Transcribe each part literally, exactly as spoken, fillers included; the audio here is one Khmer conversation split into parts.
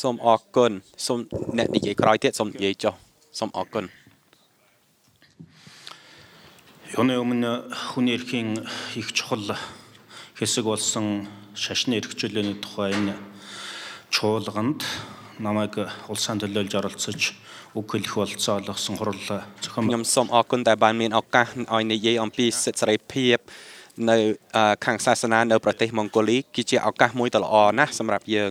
សូមអរគុណសូមអ្នកនិយាយក្រោយទៀតសូមនិយាយចុះសូមអរគុណ Өнөө өмнө хүний эрхийн их чухал хэсэг болсон шашны эрхчлөөний тухай энэ чуулганд намайг улсын төлөөлж оролцож үг хэлэх болцоо олгосон хурал зохион ខ្ញុំសូមអរគុណដែលបានមានឱកាសឲ្យនិយាយអំពីសិទ្ធិសេរីភាពនៅខាងសាសនានៅប្រទេសមង្គោលីគឺជាឱកាសមួយដ៏ល្អណាស់សម្រាប់យើង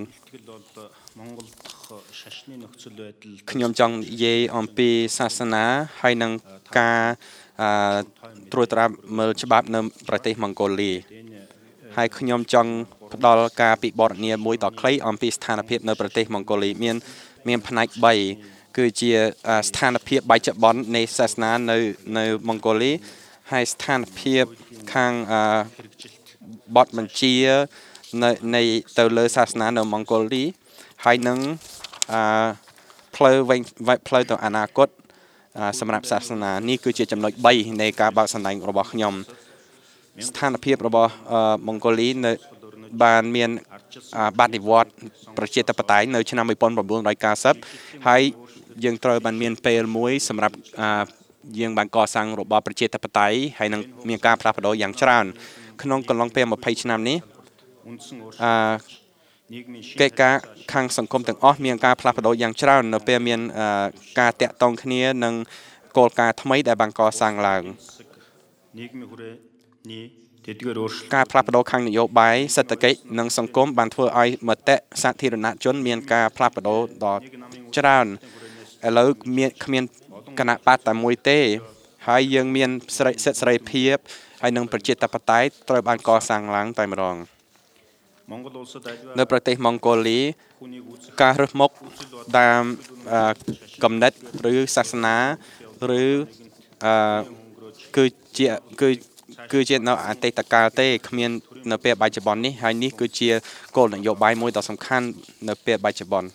ខ្ញុំចង់និយាយអំពីសាសនាហើយនឹងការត្រួតត្រាមើលច្បាប់នៅប្រទេសមង្គោលីហើយខ្ញុំចង់ផ្ដល់ការពិពណ៌នាមួយដ៏ខ្លីអំពីស្ថានភាពនៅប្រទេសមង្គោលីមានមានផ្នែក 3 គឺជាស្ថានភាពបច្ចុប្បន្ននៃសាសនានៅនៅមង្គោលីហើយស្ថានភាពខាងបទបញ្ជានៅនៃទៅលើសាសនានៅមង្គោលីហើយនឹងផ្លូវវិញផ្លូវទៅអនាគតសម្រាប់សាសនានេះគឺជាចំណុច 3 នៃការបើកសម្ដែងរបស់ខ្ញុំស្ថានភាពរបស់មង្គោលីនៅបានមានបដិវត្តប្រជាធិបតេយ្យនៅឆ្នាំ 1990 ហើយយើងត្រូវបានមានពេលមួយសម្រាប់យើងបានកសាងរបបប្រជាធិបតេយ្យហើយនឹងមានការផ្លាស់ប្ដូរយ៉ាងច្រើនក្នុងកន្លងពេល 20 ឆ្នាំនេះអឺកិច្ចការខាងសង្គមទាំងអស់មានការផ្លាស់ប្ដូរយ៉ាងច្រើននៅពេលមានការតាក់ទងគ្នានឹងគោលការណ៍ថ្មីដែលបានកសាងឡើងការផ្លាស់ប្ដូរខាងនយោបាយសេដ្ឋកិច្ចនិងសង្គមបានធ្វើឲ្យមតិសាធារណជនមានការផ្លាស់ប្ដូរដ៏ច្រើនឥឡូវមានគ្មានគណៈបកតែមួយទេហើយយើងមានសិទ្ធិសេរីភាពហើយនឹងប្រជាធិបតេយ្យត្រូវបានកសាងឡើងតែម្ដងនៅប្រទេសមង្គោលីការរើសមុខតាមគំនិតឬសាសនាឬគឺជាគឺគឺជានៅអតីតកាលទេគ្មាននៅពេលបច្ចុប្បន្ននេះហើយនេះគឺជាគោលនយោបាយមួយដ៏សំខាន់នៅពេលបច្ចុប្បន្ន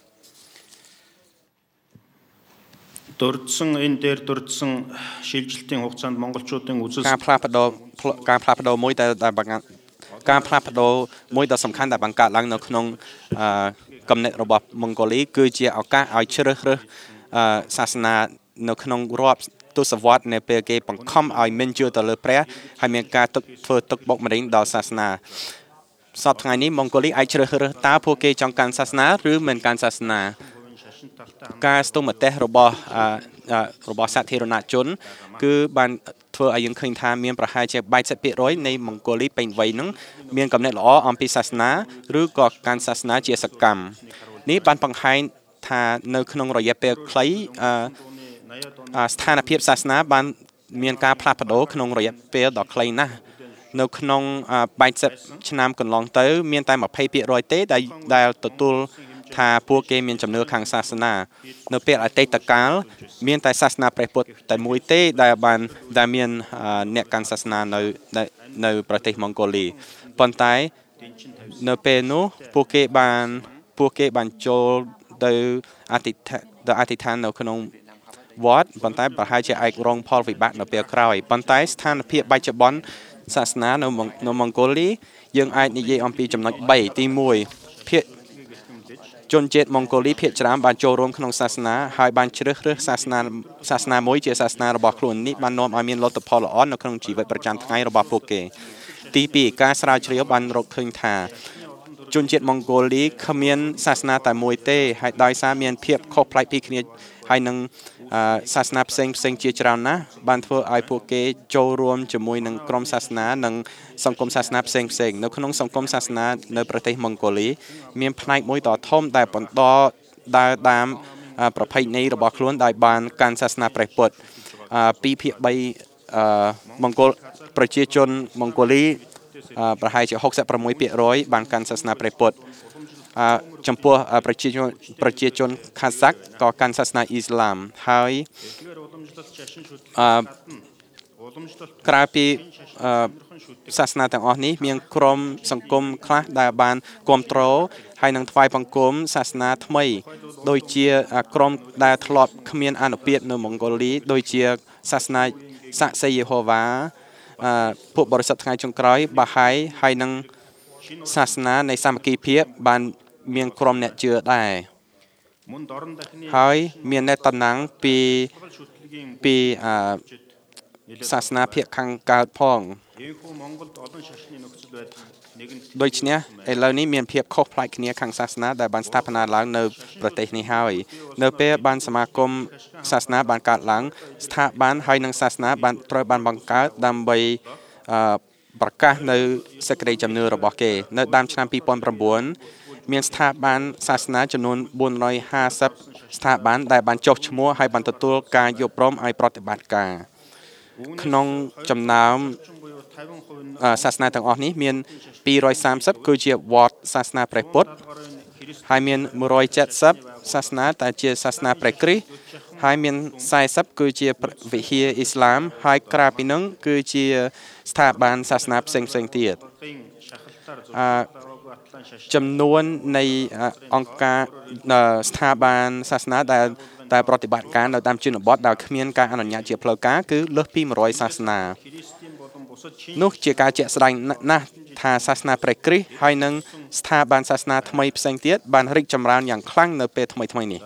Дурдсан энэ дээр дурдсан шилжилтийн хугацаанд монголчуудын үзэл ការផ្លាស់ប្ដូរការផ្លាស់ប្ដូរមួយដែលការផ្លាស់ប្ដូរមួយដ៏សំខាន់ដែលបង្កើតឡើងនៅក្នុងគំនិតរបស់មង្គោលីគឺជាឱកាសឲ្យជ្រើសរើសសាសនានៅក្នុងរាប់ទសវត្សរ៍នៃពេលគេបង្ខំឲ្យមិនជឿទៅលើព្រះហើយមានការទឹកធ្វើទឹកបុកម្នេញដល់សាសនាសពថ្ងៃនេះមង្គោលីអាចជ្រើសរើសតើពួកគេចង់កាន់សាសនាឬមិនកាន់សាសនាការស្ទង់មតិរបស់របស់សាធារណជនគឺបានធ្វើឲ្យយើងឃើញថាមានប្រហែលជា 80% នៃមង្គោលីពេញវ័យនឹងមានគំនិតល្អអំពីសាសនាឬក៏កាន់សាសនាជាសកម្មនេះបានបង្ហាញថានៅក្នុងរយៈពេលខ្លីស្ថានភាពសាសនាបានមានការផ្លាស់ប្ដូរក្នុងរយៈពេលដ៏ខ្លីណាស់នៅក្នុង 80 ឆ្នាំកន្លងទៅមានតែ 20% ទេដែលដែលទទួលថាពួកគេមានជំនឿខាងសាសនានៅពេលអតីតកាលមានតែសាសនាព្រះពុទ្ធតែមួយទេដែលបានដែលមានអ្នកកាន់សាសនានៅនៅប្រទេសមង្គោលីប៉ុន្តែនៅពេលនោះពួកគេបានពួកគេបានចូលទៅអធិដ្ឋានទៅអធិដ្ឋាននៅក្នុងវត្តប៉ុន្តែប្រហែលជាឯករងផលវិបាកនៅពេលក្រោយប៉ុន្តែស្ថានភាពបច្ចុប្បន្នសាសនានៅនៅមង្គោលីយើងអាចនិយាយអំពីចំណុច 3 ទី 1 ភាគជនជាតិមង្គោលីភាគច្រើនបានចូលរួមក្នុងសាសនាហើយបានជ្រើសរើសសាសនាសាសនាមួយជាសាសនារបស់ខ្លួននេះបាននាំឲ្យមានលទ្ធផលល្អនៅក្នុងជីវិតប្រចាំថ្ងៃរបស់ពួកគេទី 2 ការស្រាវជ្រាវបានរកឃើញថាជនជាតិមង្គោលីគ្មានសាសនាតែមួយទេហើយដោយសារមានភាពខុសប្លែកពីគ្នាហើយនឹងសាសនាផ្សេងផ្សេងជាច្រើនណាស់បានធ្វើឲ្យពួកគេចូលរួមជាមួយនឹងក្រុមសាសនានិងសង្គមសាសនាផ្សេងផ្សេងនៅក្នុងសង្គមសាសនានៅប្រទេសមង្គោលីមានផ្នែកមួយដ៏ធំដែលបន្តដើរតាមប្រពៃណីរបស់ខ្លួនដោយបានកាន់សាសនាព្រះពុទ្ធពីភាគ 3 មង្គលប្រជាជនមង្គោលីប្រហែលជា 66% បានកាន់សាសនាព្រះពុទ្ធចំពោះប្រជាជនប្រជាជនខាសាក់ក៏កាន់សាសនាអ៊ីស្លាមហើយក្រៅពីសាសនាទាំងអស់នេះមានក្រុមសង្គមខ្លះដែលបានគ្រប់គ្រងហើយនឹងថ្វាយបង្គំសាសនាថ្មីដូចជាក្រុមដែលធ្លាប់គ្មានអនុពាតនៅមង្គោលីដូចជាសាសនាសាក្សីយេហូវ៉ាពួកបរិសុទ្ធថ្ងៃចុងក្រោយបាហាយហើយនឹងសាសនានៃសាមគ្គីភាពបានមានក្រុមអ្នកជឿដែរហើយមានអ្នកតំណាងពីពីអឺសាសនាភាគខាងកើតផងដូច្នេះឥឡូវនេះមានភាពខុសប្លែកគ្នាខាងសាសនាដែលបានស្ថាបនាឡើងនៅប្រទេសនេះហើយនៅពេលបានសមាគមសាសនាបានកើតឡើងស្ថាប័នហើយនិងសាសនាបានត្រូវបានបង្កើតដើម្បីអឺប្រកាសនៅសេចក្តីជំនឿរបស់គេនៅដើមឆ្នាំពីរពាន់ប្រាំបួនមានស្ថាប័នសាសនាចំនួនបួនរយហាសិបស្ថាប័នដែលបានចុះឈ្មោះហើយបានទទួលការយល់ព្រមឲ្យប្រតិបត្តិការក្នុងចំណោមសាសនាទាំងអស់នេះមានពីររយសាមសិបគឺជាវត្តសាសនាព្រះពុទ្ធហើយមានមួយរយเจ็ดสิบសាសនាដែលជាសាសនាព្រះគ្រីស្ទហើយមានសែសិបគឺជាវិហារអ៊ីស្លាមហើយក្រៅពីនោះគឺជាស្ថាប័នសាសនាផ្សេងផ្សេងទៀតអឺចំនួននៃអង្គការស្ថាប័នសាសនាដែលតែប្រតិបត្តិការនៅតាមជនបទដែលគ្មានការអនុញ្ញាតជាផ្លូវការគឺលើសពីមួយរយសាសនានោះជាការជាក់ស្ដែងណាស់ថាសាសនាព្រះគ្រីស្ទហើយនិងស្ថាប័នសាសនាថ្មីផ្សេងទៀតបានរីកចម្រើនយ៉ាងខ្លាំងនៅពេលថ្មីថ្មីនេះ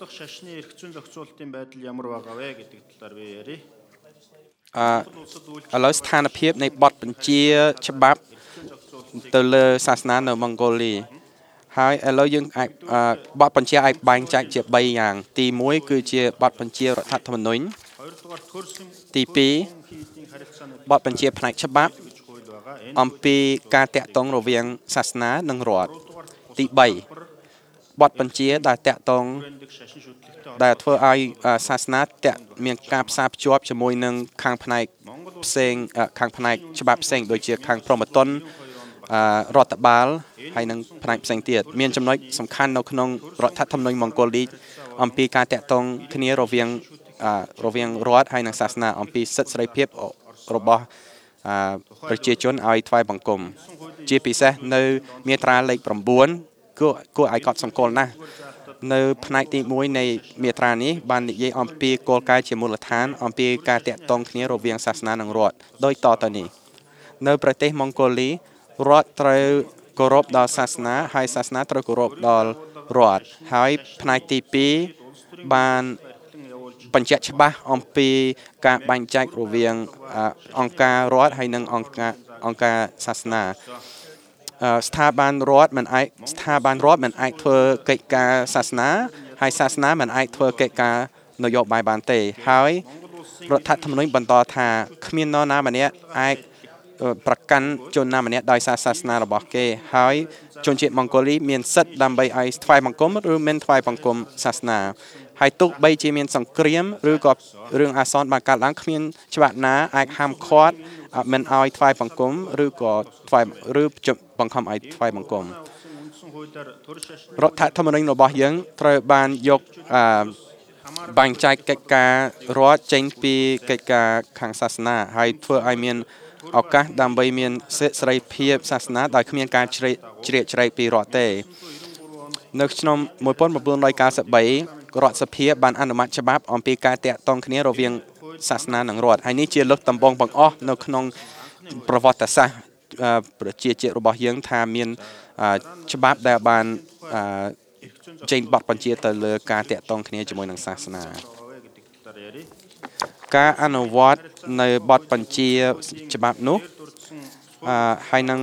អឺឥឡូវស្ថានភាពនៃបទបញ្ជាច្បាប់ទៅលើសាសនានៅម៉ុងហ្គោលីហើយឥឡូវយើងអាចបទបញ្ជាអាចបែងចែកជាបីយ៉ាងទីមួយគឺជាបទបញ្ជារដ្ឋធម្មនុញ្ញទីពីរបទបញ្ជាផ្នែកច្បាប់អំពីការតាក់ទងរវាងសាសនានិងរដ្ឋទីបីបទបញ្ជាដែលតាក់ទងដែលធ្វើឲ្យសាសនាតាក់មានការផ្សារភ្ជាប់ជាមួយនឹងខាងផ្នែកផ្សេងខាងផ្នែកច្បាប់ផ្សេងដូចជាខាងព្រហ្មទណ្ឌរដ្ឋបាលហើយនិងផ្នែកផ្សេងទៀតមានចំណុចសំខាន់នៅក្នុងរដ្ឋធម្មនុញ្ញម៉ុងហ្គោលីអំពីការតាក់ទងគ្នារវាងរវាងរដ្ឋហើយនិងសាសនាអំពីសិទ្ធិសេរីភាពរបស់ប្រជាជនឲ្យថ្វាយបង្គំជាពិសេសនៅមាត្រាលេខ9គួរគួរឲ្យកត់សម្គាល់ណាស់នៅផ្នែកទីមួយនៃមាត្រានេះបាននិយាយអំពីគោលការណ៍ជាមូលដ្ឋានអំពីការតាក់ទងគ្នារវាងសាសនានិងរដ្ឋដោយតទៅនេះនៅប្រទេសម៉ុងហ្គោលីរដ្ឋត្រូវគោរពដល់សាសនាហើយសាសនាត្រូវគោរពដល់រដ្ឋហើយផ្នែកទីពីរបានបញ្ជាក់ច្បាស់អំពីការបែងចែករវាងអង្គការរដ្ឋហើយនិងអង្គការអង្គការសាសនាស្ថាប័នរដ្ឋមិនអាចស្ថាប័នរដ្ឋមិនអាចធ្វើកិច្ចការសាសនាហើយសាសនាមិនអាចធ្វើកិច្ចការនយោបាយបានទេហើយរដ្ឋធម្មនុញ្ញបន្តថាគ្មាននរណាម្នាក់អាចប្រកាន់ជនណាម្នាក់ដោយសារសាសនារបស់គេហើយជនជាតិម៉ុងហ្គោលីមានសិទ្ធិដើម្បីឲ្យថ្វាយបង្គំឬមិនថ្វាយបង្គំសាសនាហើយទោះបីជាមានសង្គ្រាមឬក៏រឿងអាសន្នបានកើតឡើងគ្មានច្បាប់ណាអាចហាមឃាត់មិនឲ្យថ្វាយបង្គំឬក៏ថ្វាយឬបង្ខំឲ្យថ្វាយបង្គំរដ្ឋធម្មនុញ្ញរបស់យើងត្រូវបានយកបែងចែកកិច្ចការរដ្ឋចេញពីកិច្ចការខាងសាសនាហើយធ្វើឲ្យមានឱកាសដើម្បីមានសេរីភាពសាសនាដោយគ្មានការជ្រៀតជ្រៀតជ្រែកពីរដ្ឋទេនៅឆ្នាំmột nghìn chín trăm chín mươi baរដ្ឋសភាបានអនុម័តច្បាប់អំពីការតាក់ទងគ្នារវាងសាសនានិងរដ្ឋហើយនេះជាលើកដំបូងបង្អស់នៅក្នុងប្រវត្តិសាស្ត្រប្រជាជាតិរបស់យើងថាមានច្បាប់ដែលបានចេញបទបញ្ជាទៅលើការតាក់ទងគ្នាជាមួយនឹងសាសនាការអនុវត្តនៅបទបញ្ជាច្បាប់នោះហើយនឹង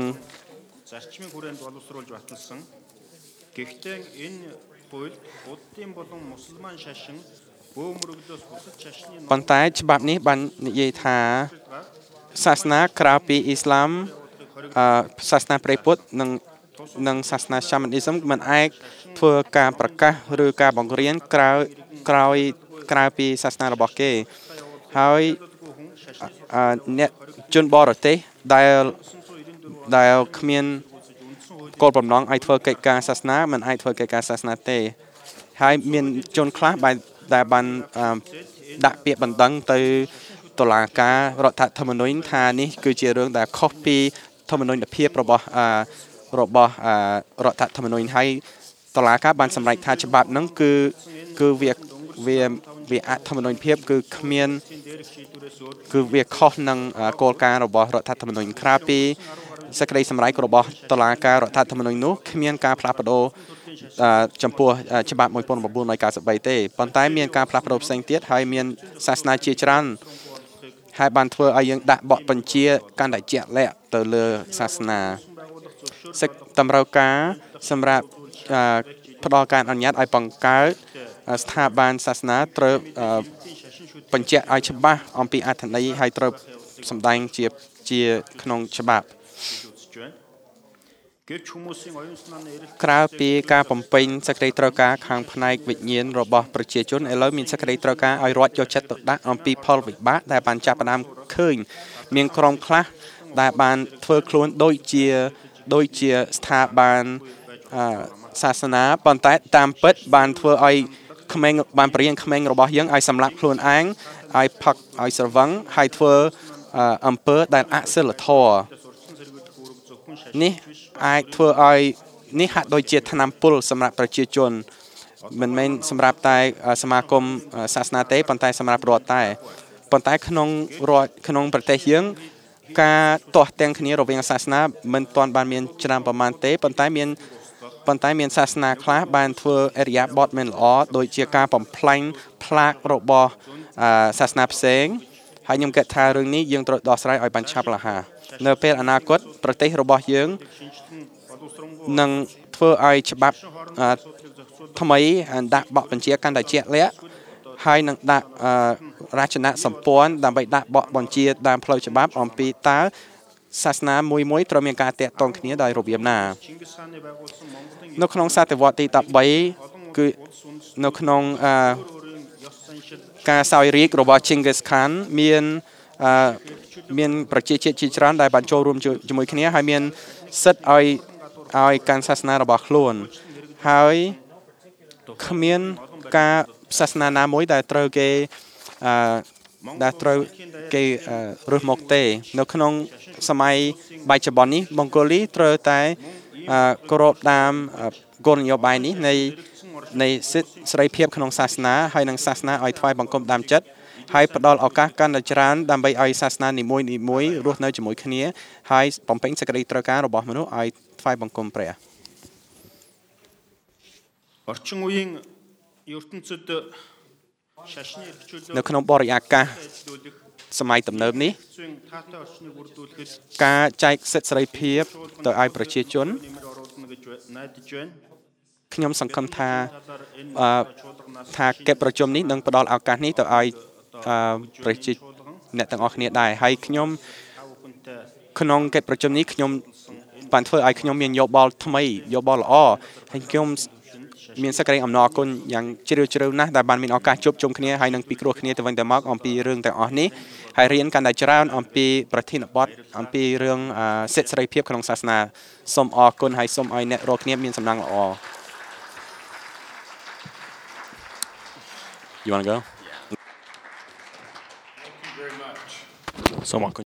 ប៉ុន្តែច្បាប់នេះបាននិយាយថាសាសនាក្រៅពីអ៊ីស្លាមសាសនាព្រះពុទ្ធនិងនិងសាសនា Shamanism មិនអាចធ្វើការប្រកាសឬការបង្រៀនក្រៅក្រៅក្រៅពីសាសនារបស់គេហើយអ្នកជនបរទេសដែលដែលគ្មានគោលបំណងឲ្យធ្វើកិច្ចការសាសនាមិនអាចធ្វើកិច្ចការសាសនាទេហើយមានជនខ្លះដែលបានដាក់ពាក្យបណ្ដឹងទៅតុលាការរដ្ឋធម្មនុញ្ញថានេះគឺជារឿងដែលខុសពីធម្មនុញ្ញភាពរបស់របស់រដ្ឋធម្មនុញ្ញហើយតុលាការបានសម្រេចថាច្បាប់ហ្នឹងគឺគឺវាវាវាអធម្មនុញ្ញភាពគឺគ្មានគឺវាខុសនឹងគោលការណ៍របស់រដ្ឋធម្មនុញ្ញក្រៅពីសេចក្តីសម្រេចរបស់តុលាការរដ្ឋធម្មនុញ្ញនោះគ្មានការផ្លាស់ប្ដូរចំពោះច្បាប់một nghìn chín trăm chín mươi baទេប៉ុន្តែមានការផ្លាស់ប្ដូរផ្សេងទៀតហើយមានសាសនាជាច្រើនហើយបានធ្វើឲ្យយើងដាក់បកបញ្ជាកាន់តែជាក់លាក់ទៅលើសាសនាសិទ្ធិតម្រូវការសម្រាប់ផ្ដល់ការអនុញ្ញាតឲ្យបង្កើតស្ថាប័នសាសនាត្រូវបញ្ជាក់ឲ្យច្បាស់អំពីអត្ថន័យហើយត្រូវសម្ដែងជាជាក្នុងច្បាប់ក្រៅពីការបំពេញសេចក្តីត្រូវការខាងផ្នែកវិញ្ញាណរបស់ប្រជាជនឥឡូវមានសេចក្តីត្រូវការឲ្យរដ្ឋយកចិត្តទុកដាក់អំពីផលវិបាកដែលបានចាប់ផ្ដើមឃើញមានក្រុមខ្លះដែលបានធ្វើខ្លួនដូចជាដូចជាស្ថាប័នសាសនាប៉ុន្តែតាមពិតបានធ្វើឲ្យក្មេងបានបរៀនក្មេងរបស់យើងឲ្យសម្លាប់ខ្លួនឯងឲ្យផឹកឲ្យស្រវឹងហើយធ្វើអំពើដែលអសិលធម៌នេះអាចធ្វើឲ្យនេះហាក់ដូចជាថ្នាំពុលសម្រាប់ប្រជាជនមិនមែនសម្រាប់តែសមាគមសាសនាទេប៉ុន្តែសម្រាប់រដ្ឋតែប៉ុន្តែក្នុងរដ្ឋក្នុងប្រទេសយើងការទាស់ទាំងគ្នារវាងសាសនាមិនទាន់បានមានច្រើនប្រមាណទេប៉ុន្តែមានប៉ុន្តែមានសាសនាខ្លះបានធ្វើអរិយាបថមិនល្អដូចជាការបំផ្លាញផ្លាករបស់សាសនាផ្សេងហើយខ្ញុំគិតថារឿងនេះយើងត្រូវដោះស្រាយឲ្យបានឆាប់រហ័សនៅពេលអនាគតប្រទេសរបស់យើងនឹងធ្វើឲ្យច្បាប់ថ្មីដាក់បកបញ្ជាកាន់តែជាក់លាក់ហើយនឹងដាក់រចនាសម្ព័ន្ធដើម្បីដាក់បកបញ្ជាតាមផ្លូវច្បាប់អំពីតើសាសនាមួយមួយត្រូវមានការតាក់ទងគ្នាដោយរបៀបណានៅក្នុងសតវត្សទីដប់បីគឺនៅក្នុងការសោយរាជ្យរបស់ Genghis Khan មានមានប្រជាជាតិជាច្រើនដែលបានចូលរួមជាមួយគ្នាហើយមានសិទ្ធិឲ្យឲ្យកាន់សាសនារបស់ខ្លួនហើយគ្មានការសាសនាណាមួយដែលត្រូវគេដែលត្រូវគេរើសមកទេនៅក្នុងសម័យបច្ចុប្បន្ននេះម៉ុងហ្គូលីត្រូវតែគោរពតាមគោលនយោបាយនេះនៃនៃសិទ្ធិសេរីភាពក្នុងសាសនាហើយនិងសាសនាឲ្យថ្វាយបង្គំតាមចិត្តហើយផ្ដល់ឱកាសកាន់តែច្រើនដើម្បីឲ្យសាសនានីមួយនីមួយរស់នៅជាមួយគ្នាហើយបំពេញសេចក្តីត្រូវការរបស់មនុស្សឲ្យថ្វាយបង្គំព្រះ орчин үеийн ертөнцид шашны эрхчлөлөөр នៅក្នុងបរិយាកាសសម័យទំនើបនេះការចែកសិទ្ធិសេរីភាពទៅឲ្យប្រជាជនខ្ញុំសង្ឃឹមថាថាកិច្ចប្រជុំនេះនឹងផ្ដល់ឱកាសនេះទៅឲ្យប្រជាអ្នកទាំងអស់គ្នាដែរហើយខ្ញុំក្នុងកិច្ចប្រជុំនេះខ្ញុំបានធ្វើឲ្យខ្ញុំមានយោបល់ថ្មីយោបល់ល្អហើយខ្ញុំមានសេចក្តីអំណរគុណយ៉ាងជ្រាលជ្រៅណាស់ដែលបានមានឱកាសជួបជុំគ្នាហើយនឹងពិគ្រោះគ្នាទៅវិញទៅមកអំពីរឿងទាំងអស់នេះហើយរៀនកាន់តែច្រើនអំពីប្រធានបទអំពីរឿងសិទ្ធិសេរីភាពក្នុងសាសនាសូមអរគុណហើយសូមឲ្យអ្នករាល់គ្នាមានសំណាងល្អ You want to go? Thank you very much. សូមអរគុណ